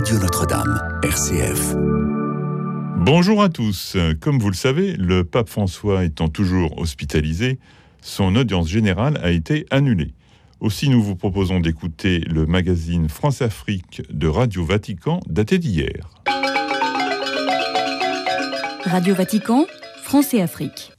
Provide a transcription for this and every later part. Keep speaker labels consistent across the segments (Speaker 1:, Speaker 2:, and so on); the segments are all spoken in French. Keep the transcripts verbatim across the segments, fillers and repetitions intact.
Speaker 1: Radio Notre-Dame, R C F.
Speaker 2: Bonjour à tous. Comme vous le savez, le pape François étant toujours hospitalisé, son audience générale a été annulée. Aussi, nous vous proposons d'écouter le magazine France-Afrique de Radio Vatican, daté d'hier.
Speaker 3: Radio Vatican, France et Afrique.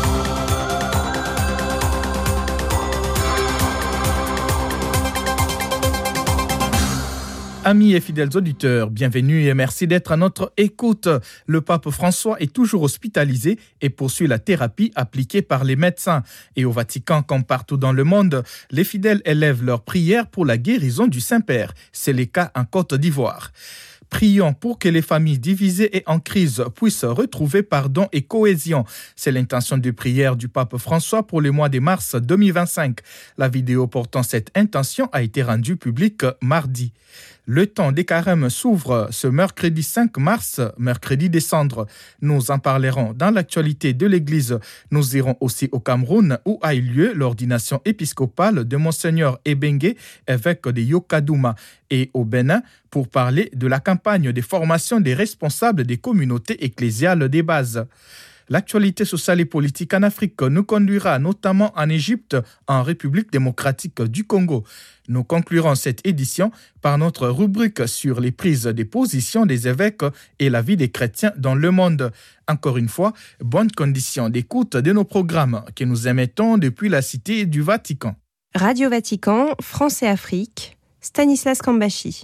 Speaker 4: Amis et fidèles auditeurs, bienvenue et merci d'être à notre écoute. Le pape François est toujours hospitalisé et poursuit la thérapie appliquée par les médecins. Et au Vatican, comme partout dans le monde, les fidèles élèvent leurs prières pour la guérison du Saint-Père. C'est le cas en Côte d'Ivoire. Prions pour que les familles divisées et en crise puissent retrouver pardon et cohésion. C'est l'intention de prière du pape François pour le mois de mars deux mille vingt-cinq. La vidéo portant cette intention a été rendue publique mardi. Le temps des carêmes s'ouvre ce mercredi cinq mars, mercredi des cendres. Nous en parlerons dans l'actualité de l'Église. Nous irons aussi au Cameroun où a eu lieu l'ordination épiscopale de Monseigneur Ebengue, évêque de Yokadouma, et au Bénin pour parler de la campagne de formation des responsables des communautés ecclésiales des bases. L'actualité sociale et politique en Afrique nous conduira notamment en Égypte, en République démocratique du Congo. Nous conclurons cette édition par notre rubrique sur les prises de position des évêques et la vie des chrétiens dans le monde. Encore une fois, bonne condition d'écoute de nos programmes que nous émettons depuis la Cité du Vatican.
Speaker 5: Radio Vatican, France et Afrique, Stanislas Kambashi.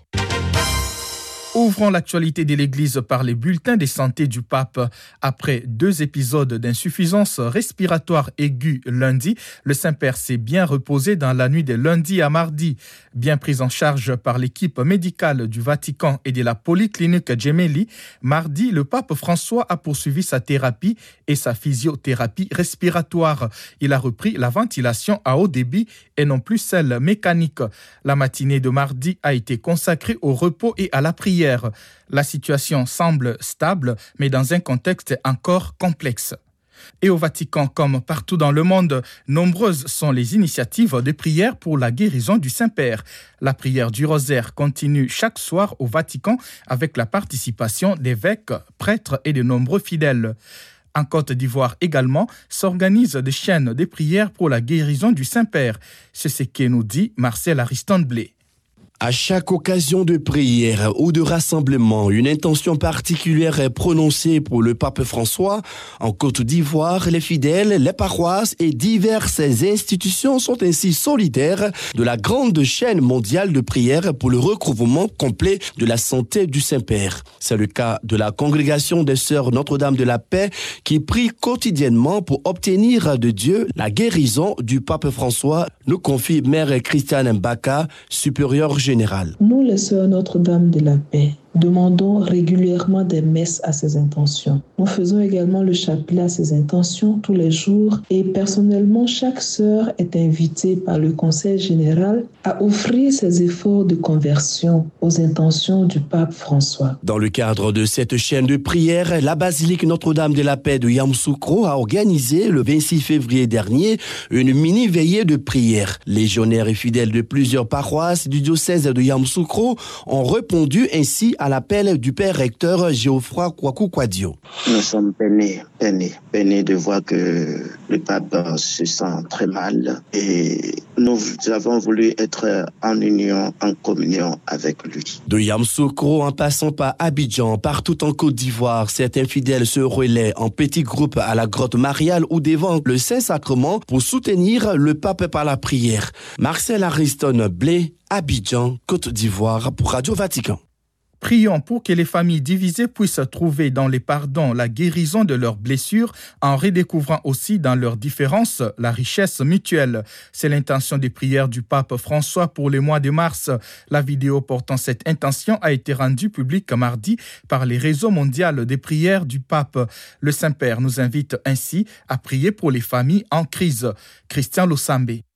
Speaker 4: Ouvrons l'actualité de l'Église par les bulletins de santé du pape. Après deux épisodes d'insuffisance respiratoire aiguë lundi, le Saint-Père s'est bien reposé dans la nuit de lundi à mardi. Bien pris en charge par l'équipe médicale du Vatican et de la polyclinique Gemelli, mardi, le pape François a poursuivi sa thérapie et sa physiothérapie respiratoire. Il a repris la ventilation à haut débit et non plus celle mécanique. La matinée de mardi a été consacrée au repos et à la prière. La situation semble stable, mais dans un contexte encore complexe. Et au Vatican, comme partout dans le monde, nombreuses sont les initiatives de prière pour la guérison du Saint-Père. La prière du rosaire continue chaque soir au Vatican avec la participation d'évêques, prêtres et de nombreux fidèles. En Côte d'Ivoire également, s'organisent des chaînes de prière pour la guérison du Saint-Père. C'est ce que nous dit Marcel Ariston-Blé.
Speaker 6: À chaque occasion de prière ou de rassemblement, une intention particulière est prononcée pour le pape François. En Côte d'Ivoire, les fidèles, les paroisses et diverses institutions sont ainsi solidaires de la grande chaîne mondiale de prière pour le recouvrement complet de la santé du Saint-Père. C'est le cas de la congrégation des Sœurs Notre-Dame de la Paix qui prie quotidiennement pour obtenir de Dieu la guérison du pape François, nous confie Mère Christiane Mbaka, supérieure générale.
Speaker 7: Nous, les Sœurs Notre-Dame de la Paix, demandons régulièrement des messes à ces intentions. Nous faisons également le chapelet à ces intentions tous les jours et personnellement, chaque sœur est invitée par le Conseil général à offrir ses efforts de conversion aux intentions du pape François.
Speaker 6: Dans le cadre de cette chaîne de prière, la basilique Notre-Dame de la Paix de Yamoussoukro a organisé le vingt-six février dernier une mini-veillée de prière. Légionnaires et fidèles de plusieurs paroisses du diocèse de Yamoussoukro ont répondu ainsi à l'appel du père recteur Geoffroy Kwaku-Kwadio.
Speaker 8: Nous sommes peinés, peinés, peinés de voir que le pape se sent très mal et nous avons voulu être en union, en communion avec lui.
Speaker 6: De Yamoussoukro en passant par Abidjan, partout en Côte d'Ivoire, certains fidèles se relaient en petits groupes à la grotte mariale ou devant le Saint-Sacrement pour soutenir le pape par la prière. Marcel Ariston-Blé, Abidjan, Côte d'Ivoire pour Radio Vatican.
Speaker 4: Prions pour que les familles divisées puissent trouver dans les pardons la guérison de leurs blessures en redécouvrant aussi dans leurs différences la richesse mutuelle. C'est l'intention des prières du pape François pour le mois de mars. La vidéo portant cette intention a été rendue publique mardi par les réseaux mondiaux des prières du pape. Le Saint-Père nous invite ainsi à prier pour les familles en crise. Christian Losambe.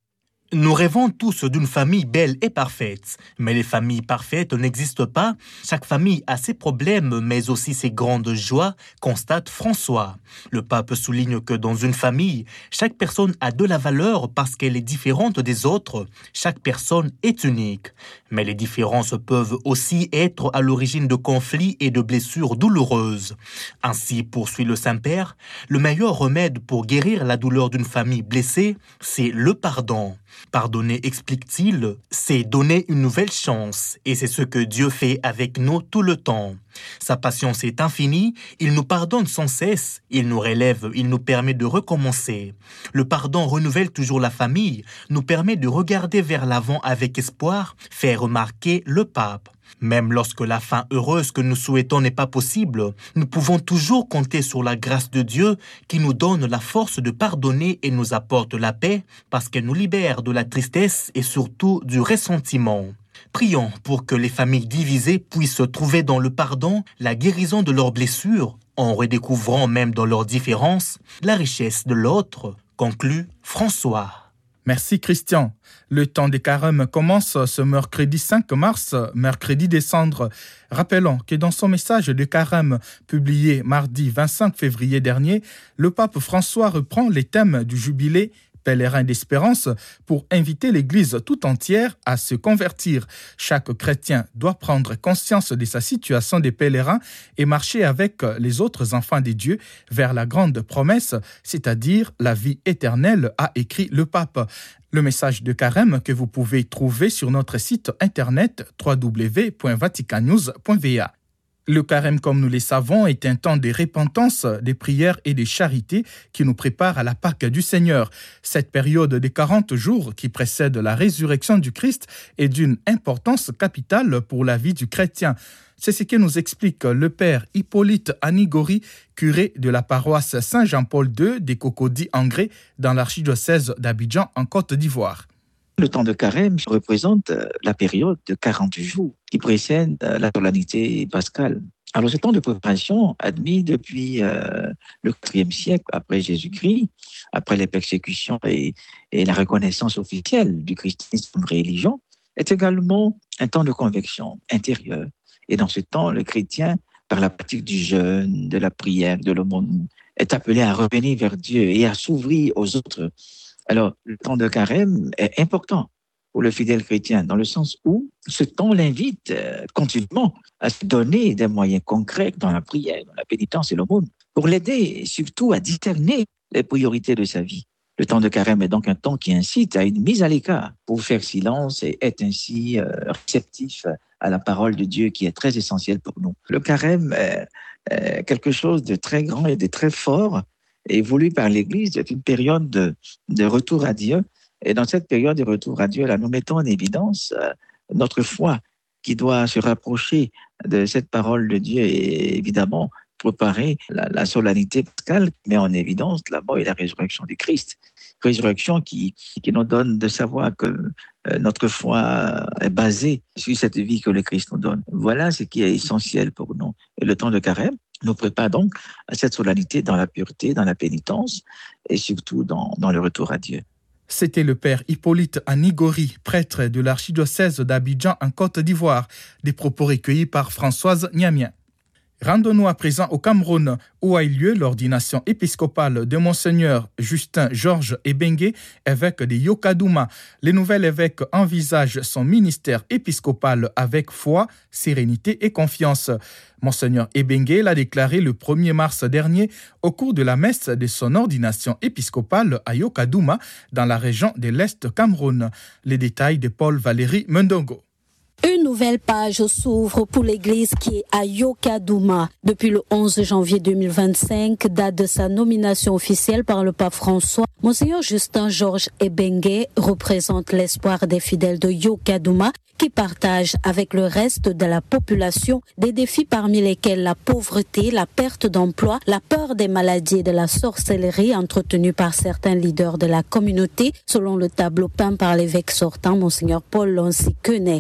Speaker 9: Nous rêvons tous d'une famille belle et parfaite, mais les familles parfaites n'existent pas. Chaque famille a ses problèmes, mais aussi ses grandes joies, constate François. Le pape souligne que dans une famille, chaque personne a de la valeur parce qu'elle est différente des autres. Chaque personne est unique. Mais les différences peuvent aussi être à l'origine de conflits et de blessures douloureuses. Ainsi, poursuit le Saint-Père, le meilleur remède pour guérir la douleur d'une famille blessée, c'est le pardon. Pardonner, explique-t-il, c'est donner une nouvelle chance, et c'est ce que Dieu fait avec nous tout le temps. Sa patience est infinie, il nous pardonne sans cesse, il nous relève, il nous permet de recommencer. Le pardon renouvelle toujours la famille, nous permet de regarder vers l'avant avec espoir, fait remarquer le pape. Même lorsque la fin heureuse que nous souhaitons n'est pas possible, nous pouvons toujours compter sur la grâce de Dieu qui nous donne la force de pardonner et nous apporte la paix parce qu'elle nous libère de la tristesse et surtout du ressentiment. Prions pour que les familles divisées puissent trouver dans le pardon la guérison de leurs blessures, en redécouvrant même dans leurs différences la richesse de l'autre, conclut François.
Speaker 4: Merci Christian. Le temps des carêmes commence ce mercredi cinq mars, mercredi des cendres. Rappelons que dans son message de carême publié mardi vingt-cinq février dernier, le pape François reprend les thèmes du jubilé pèlerin d'espérance pour inviter l'Église tout entière à se convertir. Chaque chrétien doit prendre conscience de sa situation de pèlerin et marcher avec les autres enfants de Dieu vers la grande promesse, c'est-à-dire la vie éternelle, a écrit le pape. Le message de carême que vous pouvez trouver sur notre site internet w w w point vatican news point v a. Le carême, comme nous le savons, est un temps de repentance, de prière et de charité qui nous prépare à la Pâque du Seigneur. Cette période de quarante jours qui précède la résurrection du Christ est d'une importance capitale pour la vie du chrétien. C'est ce que nous explique le père Hippolyte Anigori, curé de la paroisse Saint-Jean-Paul deux des Cocody-Angré dans l'archidiocèse d'Abidjan en Côte d'Ivoire.
Speaker 10: Le temps de carême représente la période de quarante jours qui précède la solennité pascale. Alors, ce temps de préparation, admis depuis euh, le quatrième siècle après Jésus-Christ, après les persécutions et, et la reconnaissance officielle du christianisme comme religion, est également un temps de conversion intérieure. Et dans ce temps, le chrétien, par la pratique du jeûne, de la prière, de l'aumône, est appelé à revenir vers Dieu et à s'ouvrir aux autres. Alors, le temps de carême est important pour le fidèle chrétien, dans le sens où ce temps l'invite euh, continuellement à se donner des moyens concrets dans la prière, dans la pénitence et l'aumône, pour l'aider surtout à discerner les priorités de sa vie. Le temps de carême est donc un temps qui incite à une mise à l'écart pour faire silence et être ainsi euh, réceptif à la parole de Dieu qui est très essentielle pour nous. Le carême est, est quelque chose de très grand et de très fort, et voulu par l'Église, c'est une période de, de retour à Dieu. Et dans cette période de retour à Dieu, là, nous mettons en évidence euh, notre foi qui doit se rapprocher de cette parole de Dieu et évidemment préparer la, la solennité pascale qui met en évidence la mort et la résurrection du Christ. Résurrection qui, qui nous donne de savoir que euh, notre foi est basée sur cette vie que le Christ nous donne. Voilà ce qui est essentiel pour nous. Et le temps de carême nous prépare donc à cette solennité dans la pureté, dans la pénitence et surtout dans, dans le retour à Dieu.
Speaker 4: C'était le père Hippolyte Anigori, prêtre de l'archidiocèse d'Abidjan en Côte d'Ivoire, des propos recueillis par Françoise Niamien. Rendons-nous à présent au Cameroun, où a eu lieu l'ordination épiscopale de Monseigneur Justin Georges Ebengue, évêque de Yokadouma. Le nouvel évêque envisage son ministère épiscopal avec foi, sérénité et confiance. Monseigneur Ebengue l'a déclaré le premier mars dernier au cours de la messe de son ordination épiscopale à Yokadouma, dans la région de l'Est Cameroun. Les détails de Paul-Valéry Mendongo.
Speaker 11: Une nouvelle page s'ouvre pour l'église qui est à Yokadouma. Depuis le onze janvier deux mille vingt-cinq, date de sa nomination officielle par le pape François, Monseigneur Justin Georges Ebengue représente l'espoir des fidèles de Yokadouma qui partagent avec le reste de la population des défis parmi lesquels la pauvreté, la perte d'emploi, la peur des maladies et de la sorcellerie entretenue par certains leaders de la communauté, selon le tableau peint par l'évêque sortant, Monseigneur Paul Lonsi Quenet. Ce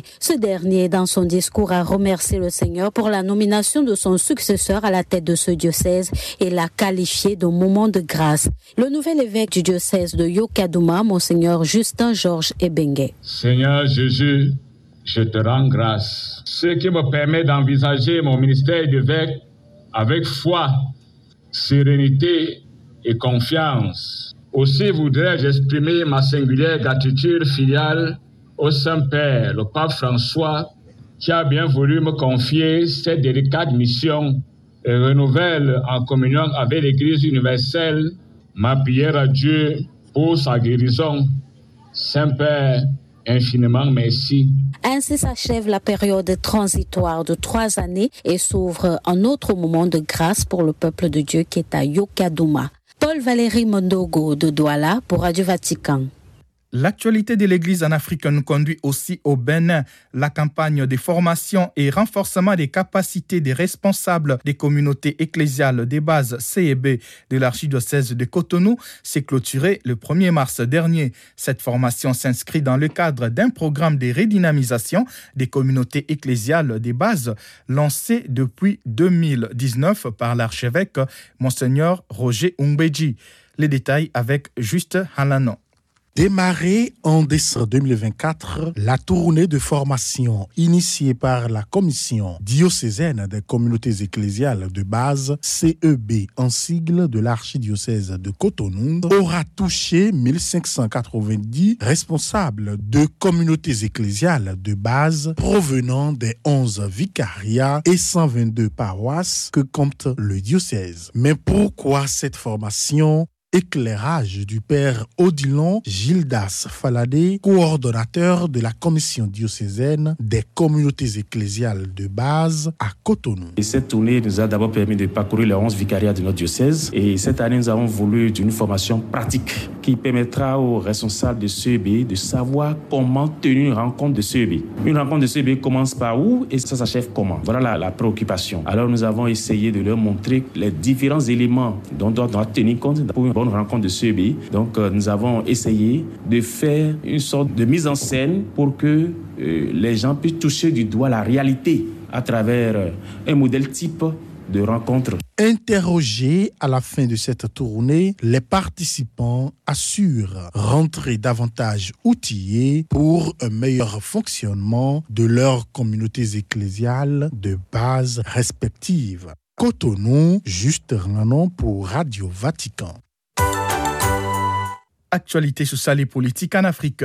Speaker 11: dernier, dans son discours, a remercié le Seigneur pour la nomination de son successeur à la tête de ce diocèse et l'a qualifié de moment de grâce. Le nouvel évêque du diocèse de Yokadouma, Monseigneur Justin Georges Ebengue.
Speaker 12: Seigneur Jésus, je te rends grâce. Ce qui me permet d'envisager mon ministère d'évêque avec foi, sérénité et confiance. Aussi voudrais-je exprimer ma singulière gratitude filiale au Saint-Père, le pape François, qui a bien voulu me confier cette délicate mission et renouvelle en communion avec l'Église universelle ma prière à Dieu pour sa guérison. Saint-Père, infiniment merci.
Speaker 11: Ainsi s'achève la période transitoire de trois années et s'ouvre un autre moment de grâce pour le peuple de Dieu qui est à Yokadouma. Paul Valéry Mondogo de Douala pour Radio Vatican.
Speaker 4: L'actualité de l'Église en Afrique nous conduit aussi au Bénin. La campagne de formation et renforcement des capacités des responsables des communautés ecclésiales des bases C et B de l'archidiocèse de Cotonou s'est clôturée le premier mars dernier. Cette formation s'inscrit dans le cadre d'un programme de redynamisation des communautés ecclésiales des bases lancé depuis deux mille dix-neuf par l'archevêque Monseigneur Roger Umbeji. Les détails avec Juste Halano.
Speaker 13: Démarrée en décembre deux mille vingt-quatre, la tournée de formation initiée par la Commission diocésaine des communautés ecclésiales de base, C E B en sigle de l'archidiocèse de Cotonou, aura touché mille cinq cent quatre-vingt-dix responsables de communautés ecclésiales de base provenant des onze vicariats et cent vingt-deux paroisses que compte le diocèse. Mais pourquoi cette formation ? Éclairage du père Odilon Gildas Faladé, coordonnateur de la commission diocésaine des communautés ecclésiales de base à Cotonou.
Speaker 14: Et cette tournée nous a d'abord permis de parcourir les onze vicariats de notre diocèse. Et cette année, nous avons voulu une formation pratique qui permettra aux responsables de C E B de savoir comment tenir une rencontre de C E B. Une rencontre de C E B commence par où et ça s'achève comment. Voilà la, la préoccupation. Alors nous avons essayé de leur montrer les différents éléments dont on doit tenir compte pour une bonne rencontre de C E B. Donc euh, nous avons essayé de faire une sorte de mise en scène pour que euh, les gens puissent toucher du doigt la réalité à travers euh, un modèle type de rencontre.
Speaker 13: Interrogés à la fin de cette tournée, les participants assurent rentrer davantage outillés pour un meilleur fonctionnement de leurs communautés ecclésiales de base respectives. Cotonou, Juste Ranon pour Radio Vatican.
Speaker 4: Actualité sociale et politique en Afrique.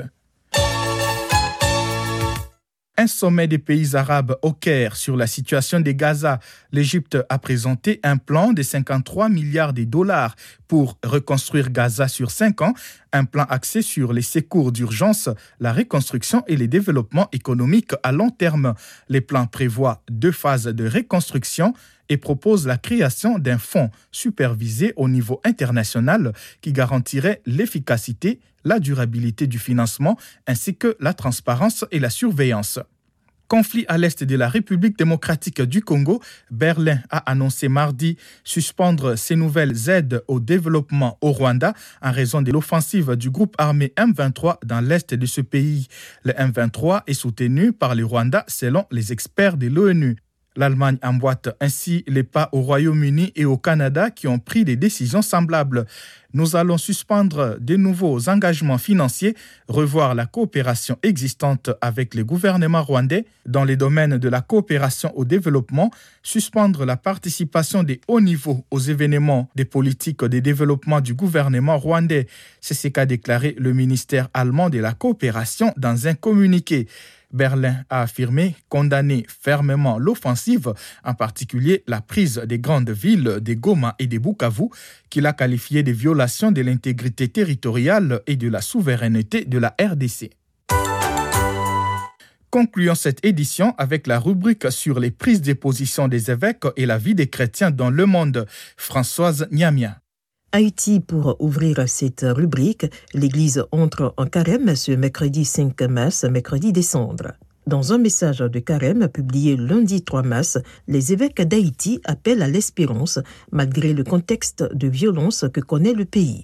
Speaker 4: Un sommet des pays arabes au Caire sur la situation de Gaza. L'Égypte a présenté un plan de cinquante-trois milliards de dollars pour reconstruire Gaza sur cinq ans, un plan axé sur les secours d'urgence, la reconstruction et le développement économique à long terme. Les plans prévoient deux phases de reconstruction et propose la création d'un fonds supervisé au niveau international qui garantirait l'efficacité, la durabilité du financement ainsi que la transparence et la surveillance. Conflit à l'est de la République démocratique du Congo, Berlin a annoncé mardi suspendre ses nouvelles aides au développement au Rwanda en raison de l'offensive du groupe armé M vingt-trois dans l'est de ce pays. Le M vingt-trois est soutenu par le Rwanda selon les experts de l'ONU. L'Allemagne emboîte ainsi les pas au Royaume-Uni et au Canada qui ont pris des décisions semblables. Nous allons suspendre de nouveaux engagements financiers, revoir la coopération existante avec le gouvernement rwandais dans les domaines de la coopération au développement, suspendre la participation des hauts niveaux aux événements des politiques de développement du gouvernement rwandais. C'est ce qu'a déclaré le ministère allemand de la coopération dans un communiqué. Berlin a affirmé condamner fermement l'offensive, en particulier la prise des grandes villes de Goma et de Bukavu, qu'il a qualifié de violation de l'intégrité territoriale et de la souveraineté de la R D C. Concluons cette édition avec la rubrique sur les prises de position des évêques et la vie des chrétiens dans le monde. Françoise Niamia.
Speaker 15: Haïti, pour ouvrir cette rubrique, l'Église entre en carême ce mercredi cinq mars, mercredi décembre. Dans un message de carême publié lundi trois mars, les évêques d'Haïti appellent à l'espérance malgré le contexte de violence que connaît le pays.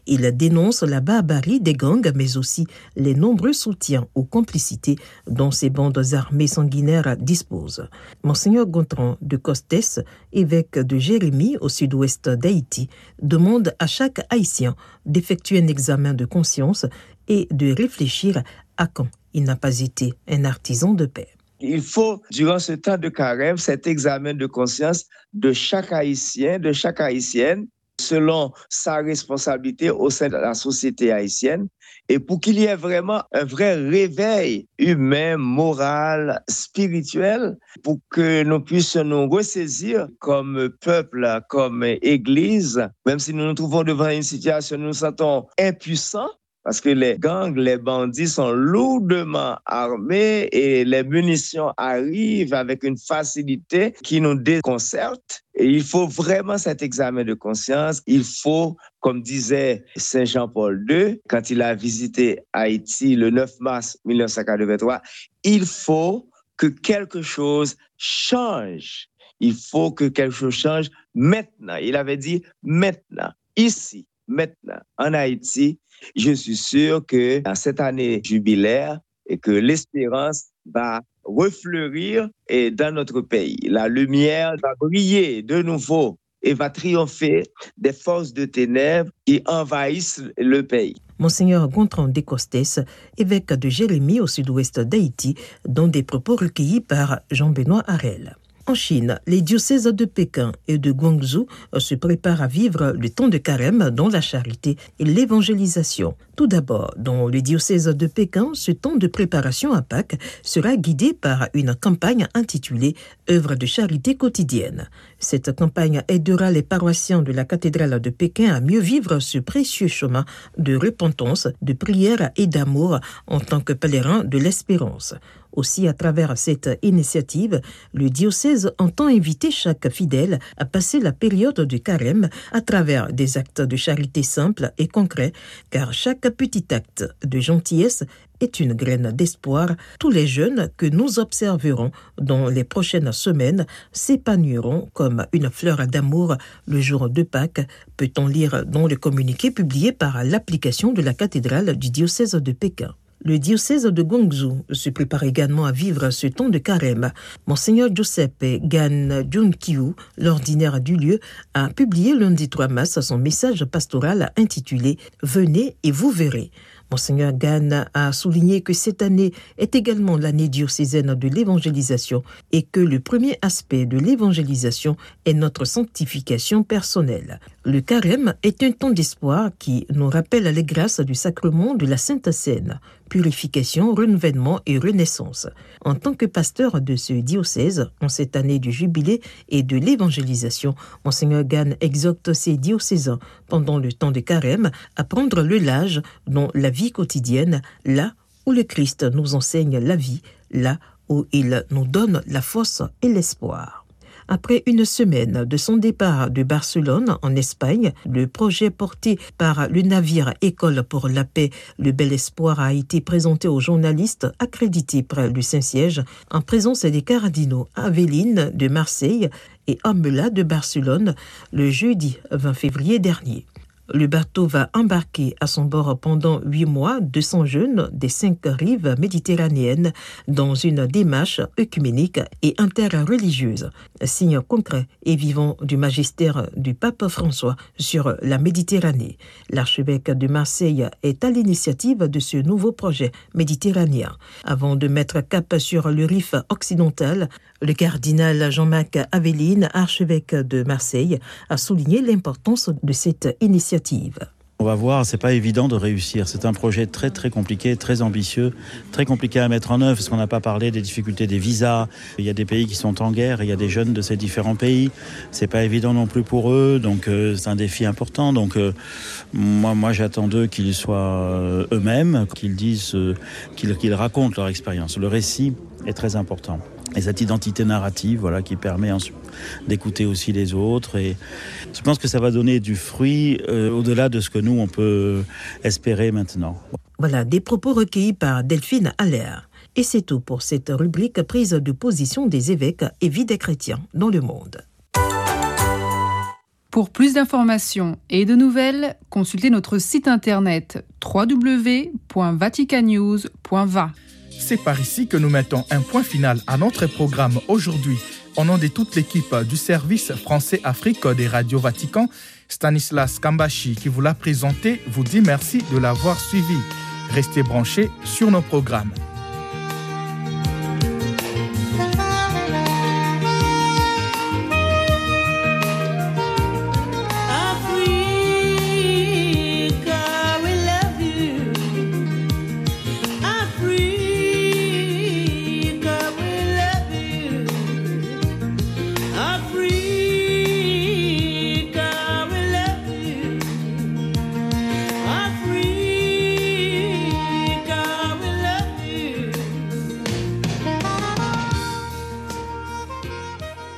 Speaker 15: Il dénonce la barbarie des gangs, mais aussi les nombreux soutiens ou complicités dont ces bandes armées sanguinaires disposent. Monseigneur Gontran de Costes, évêque de Jérémie au sud-ouest d'Haïti, demande à chaque Haïtien d'effectuer un examen de conscience et de réfléchir à quand il n'a pas été un artisan de paix.
Speaker 16: Il faut, durant ce temps de carême, cet examen de conscience de chaque Haïtien, de chaque Haïtienne, selon sa responsabilité au sein de la société haïtienne, et pour qu'il y ait vraiment un vrai réveil humain, moral, spirituel, pour que nous puissions nous ressaisir comme peuple, comme Église, même si nous nous trouvons devant une situation où nous nous sentons impuissants, parce que les gangs, les bandits sont lourdement armés et les munitions arrivent avec une facilité qui nous déconcerte. Et il faut vraiment cet examen de conscience. Il faut, comme disait Saint Jean-Paul deux, quand il a visité Haïti le neuf mars mille neuf cent quatre-vingt-trois, il faut que quelque chose change. Il faut que quelque chose change maintenant. Il avait dit maintenant, ici, maintenant, en Haïti. Je suis sûr que dans cette année jubilaire et que l'espérance va refleurir et dans notre pays. La lumière va briller de nouveau et va triompher des forces de ténèbres qui envahissent le pays.
Speaker 15: Monseigneur Gontran de Costes, évêque de Jérémie au sud-ouest d'Haïti, dans des propos recueillis par Jean-Benoît Harel. En Chine, les diocèses de Pékin et de Guangzhou se préparent à vivre le temps de carême dans la charité et l'évangélisation. Tout d'abord, dans le diocèse de Pékin, ce temps de préparation à Pâques sera guidé par une campagne intitulée « Œuvre de charité quotidienne ». Cette campagne aidera les paroissiens de la cathédrale de Pékin à mieux vivre ce précieux chemin de repentance, de prière et d'amour en tant que pèlerin de l'espérance. Aussi, à travers cette initiative, le diocèse entend inviter chaque fidèle à passer la période du carême à travers des actes de charité simples et concrets, car chaque petit acte de gentillesse est une graine d'espoir. Tous les jeunes que nous observerons dans les prochaines semaines s'épanouiront comme une fleur d'amour le jour de Pâques, peut-on lire dans le communiqué publié par l'application de la cathédrale du diocèse de Pékin. Le diocèse de Guangzhou se prépare également à vivre ce temps de carême. Monseigneur Giuseppe Gan Junkiu, l'ordinaire du lieu, a publié lundi trois mars son message pastoral intitulé « Venez et vous verrez ». Monseigneur Gan a souligné que cette année est également l'année diocésaine de l'évangélisation et que le premier aspect de l'évangélisation est notre sanctification personnelle. Le carême est un temps d'espoir qui nous rappelle les grâces du sacrement de la Sainte Seine, purification, renouvellement et renaissance. En tant que pasteur de ce diocèse, en cette année du jubilé et de l'évangélisation, Monseigneur Gan exhorte ses diocésains pendant le temps de carême à prendre le large dans la vie quotidienne, là où le Christ nous enseigne la vie, là où il nous donne la force et l'espoir. Après une semaine de son départ de Barcelone, en Espagne, le projet porté par le navire École pour la paix, le Bel Espoir, a été présenté aux journalistes accrédités près du Saint-Siège en présence des cardinaux Aveline de Marseille et Amela de Barcelone le jeudi vingt février dernier. Le bateau va embarquer à son bord pendant huit mois deux cents jeunes des cinq rives méditerranéennes dans une démarche œcuménique et interreligieuse, signe concret et vivant du magistère du pape François sur la Méditerranée. L'archevêque de Marseille est à l'initiative de ce nouveau projet méditerranéen. Avant de mettre cap sur le riff occidental, le cardinal Jean-Marc Aveline, archevêque de Marseille, a souligné l'importance de cette initiative.
Speaker 17: On va voir, c'est pas évident de réussir. C'est un projet très très compliqué, très ambitieux, très compliqué à mettre en œuvre parce qu'on n'a pas parlé des difficultés des visas. Il y a des pays qui sont en guerre, il y a des jeunes de ces différents pays. C'est pas évident non plus pour eux, donc euh, c'est un défi important. Donc euh, moi, moi j'attends d'eux qu'ils soient euh, eux-mêmes, qu'ils disent, euh, qu'ils, qu'ils racontent leur expérience. Le récit est très important. Et cette identité narrative, voilà, qui permet ensuite d'écouter aussi les autres. Et je pense que ça va donner du fruit euh, au-delà de ce que nous, on peut espérer maintenant.
Speaker 15: Voilà, des propos recueillis par Delphine Allaire. Et c'est tout pour cette rubrique prise de position des évêques et vie des chrétiens dans le monde.
Speaker 18: Pour plus d'informations et de nouvelles, consultez notre site internet w w w point vatican news point v a.
Speaker 4: C'est par ici que nous mettons un point final à notre programme aujourd'hui. Au nom de toute l'équipe du service français Afrique des radios Vatican, Stanislas Kambashi qui vous l'a présenté vous dit merci de l'avoir suivi. Restez branchés sur nos programmes.